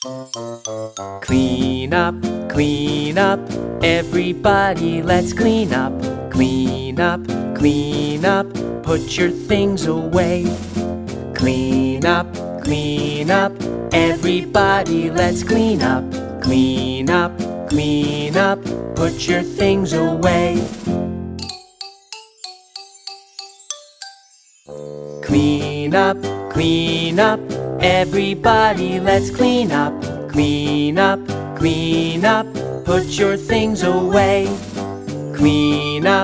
Clean up, clean up, everybody let's clean up. Clean up, clean up, put your things away. Clean up, everybody let's clean up. Clean up, put your things away. Clean up, everybody let's clean up. Clean up, put your things away. Clean up,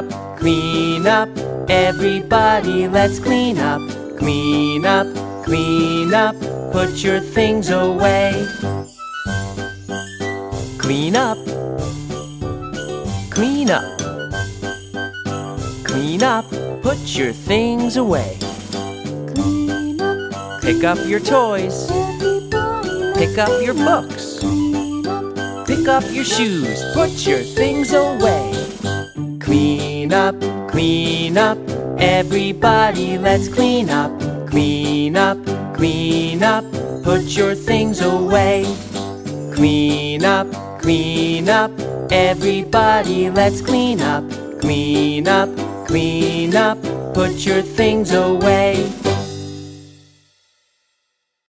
everybody let's clean up. Clean up, put your things away. Clean up, clean up, clean up, put your things away. Pick up your toys, pick up your books, pick up your shoes, put your things away. Clean up, everybody let's clean up. Clean up, put your things away. Clean up, everybody let's clean up. Clean up, put your things away.